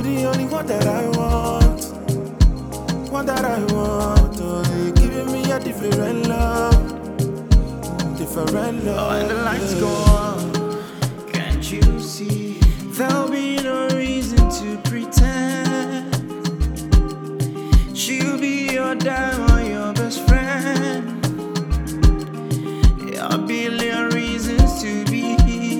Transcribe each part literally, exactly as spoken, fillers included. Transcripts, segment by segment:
the only one that I want, one that I want. Oh, you're giving me a different love, different love. Oh, and the lights yeah. go on, can't you see? There'll be no reason to pretend. She'll be your dime or your best friend. A billion reasons to be,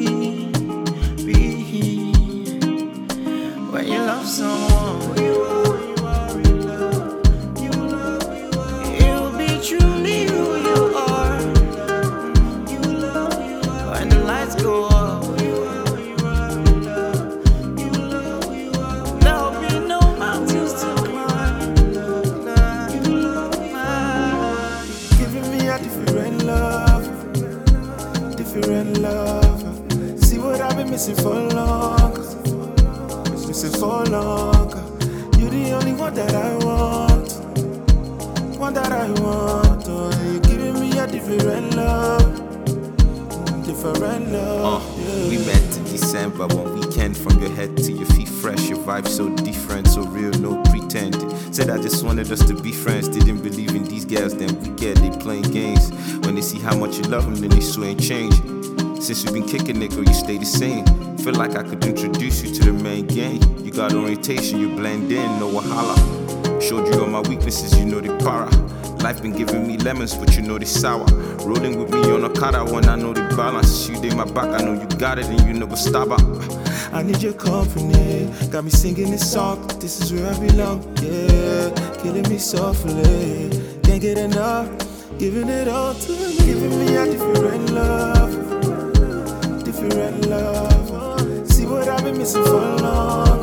be. When you love someone, you are, you are in love. You love, you are. It'll be truly who you are. You love, you are. When the lights go up, you are, you are in love. You love, you are. There'll be no mountains to climb. You love, you are. Giving me a different love, different love. See what I've been missing for long, missing for long. You're the only one that I want, one that I want. Oh, you're giving me a different love, different love. Uh, yeah. we met in December, one weekend. From your head to your feet fresh, your vibe so different, so real, no pretend. Said I just wanted us to be friends. Didn't believe in these girls, then we get they playing games. When they see how much you love them, then they swear and change. Since we've been kicking it, girl, you stay the same. Feel like I could introduce you to the main game. You got orientation, you blend in, no wahala. Showed you all my weaknesses, you know they para. Life been giving me lemons, but you know they sour. Rolling with me on a car when I know the balance. You did my back, I know you got it, and you never stop out. I need your company, got me singing this song. This is where I belong, yeah. Killing me softly, can't get enough. Giving it all to me, giving me a different love, different love. See what I've been missing for long,